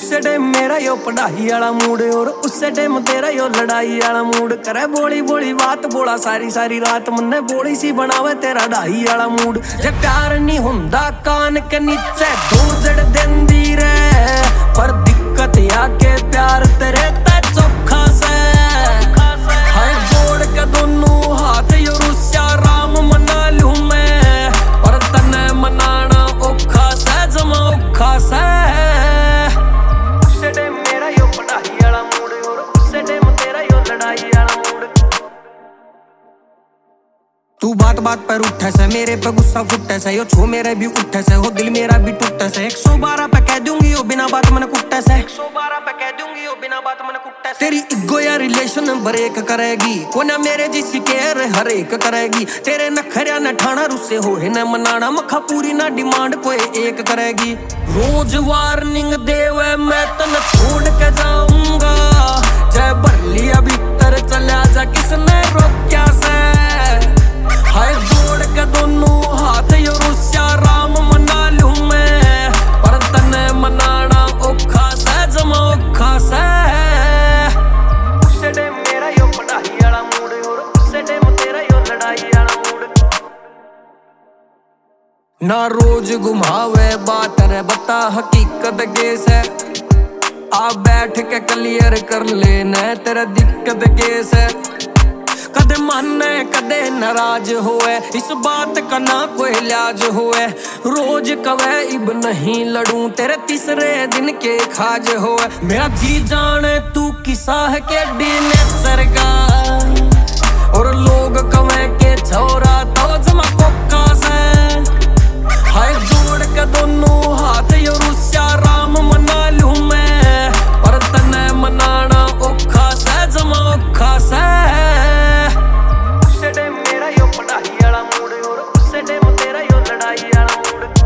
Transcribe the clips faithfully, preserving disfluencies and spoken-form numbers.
उसे टाइम मेरा यो पढ़ाई वाला मूड और उसे टाइम तेरा यो लड़ाई वाला मूड। करे बोली बोली बात बोला सारी सारी रात मन्ने बोली सी बनावे तेरा ढाई वाला मूड। जे प्यार नहीं हुंदा कान के नीचे दो जड़ देंदी रे, पर दिक्कत आके प्यार तेरे ते चोखा से। हाय जोड़ के दोनों हाथ यो रुस्या राम मना लूं मैं, पर तने मनाना औखा से जमा औखा से। उसे टाइम मेरा यो पढ़ाई वाला मूड और उसे टाइम तेरा यो लड़ाई वाला मूड। तू बात बात पर उठे से मेरे पे गुस्सा फुटे से, यो छो मेरे भी उठे से हो दिल मेरा भी टूटे से। एक सौ बारह पे कह दूंगी यो बिना बात मैंने कुट्टे से, एक सौ बारह पे कह दूंगी यो बिना बात मैंने कुट्टे से। तेरी इगो या रिलेशन ब्रेक करेगी को ना मेरे जिसी केयर हर एक करेगी। तेरे नखरिया न ठाना रुस्से हो न मनाना मखा पूरी ना डिमांड कोई एक करेगी। रोज वार्निंग देवे मैं तन छोड़ के जाऊंगा, जय भर लिया भीतर चला जा किसने रोक्या से। हाय जोड़ के दोनों हाथ यो रुस्या राम मना लूं मैं, पर तने मनाना औखा से जमा औखा से। उसे टाइम मेरा यो पढ़ाई वाला मूड और उसे टाइम तेरा यो लड़ाई वाला मूड। ना रोज घुमावे बात रे बता हकीकत केस है, आ बैठ के क्लियर कर लेना तेरा दिक्कत केस है। कदे माने कदे नाराज होए इस बात का ना कोई लिहाज होए। रोज कवे इब नहीं लड़ूं तेरे तीसरे दिन के खाज होए। मेरा जी जाने तू किसा है के डी नेचर का, और लोग कवे के छोरा तो जमा कोका से। हाय जोड़ के दोनों हाथ यो रुस्या राम मना लूं मैं, पर तने मनाना औखा से जमा औखा से। उसे टाइम मेरा यो पढ़ाई वाला मूड और उसे टाइम तेरा यो लड़ाई वाला मूड।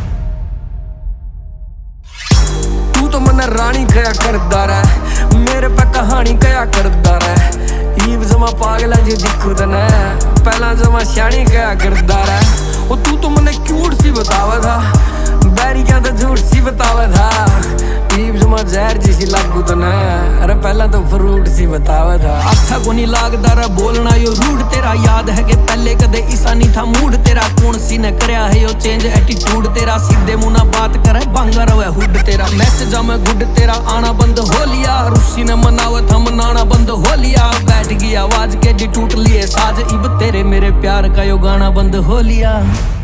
तू तो मन रानी कया करदा रहे मेरे पे कहानी कया करदा रहे। ईब जमा पागला जी दिखू तने पहला जमा श्याणी कया करदा रहे। ओ तू तो मने क्यूट सी बतावा था बैरी क्या तो झूठ सी बतावा था। ईब जमा जहर जिसी लागू तने अरे पहला तो फ्रूट सी बतावा था। अच्छा को नहीं लागदा रे बोलना यो रूड तेरा, याद है कि पहले कदे ऐसा नहीं था मूड तेरा। कौन सी ने करया है यो चेंज एटीट्यूड तेरा, सीधे मुंह ना बात करे बांगा रवे हुड तेरा। मैसेजा में गुड तेरा आना बंद हो लिया, रुस्सी ने मनावत हम मनाना बंद हो लिया। बैठ गई आवाज के डी टूट लिए साज इब तेरे मेरे प्यार का यो गाना बंद हो लिया।